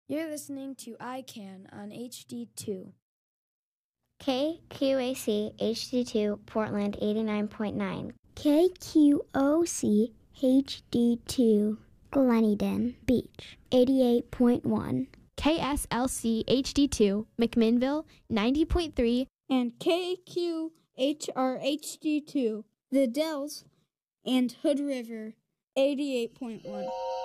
You're listening to ICANN on HD2. KQAC HD2 Portland 89.9. KQOC HD2 Gleneden Beach 88.1. KSLC HD2 McMinnville 90.3. And KQHR HD2 The Dells and Hood River 88.1.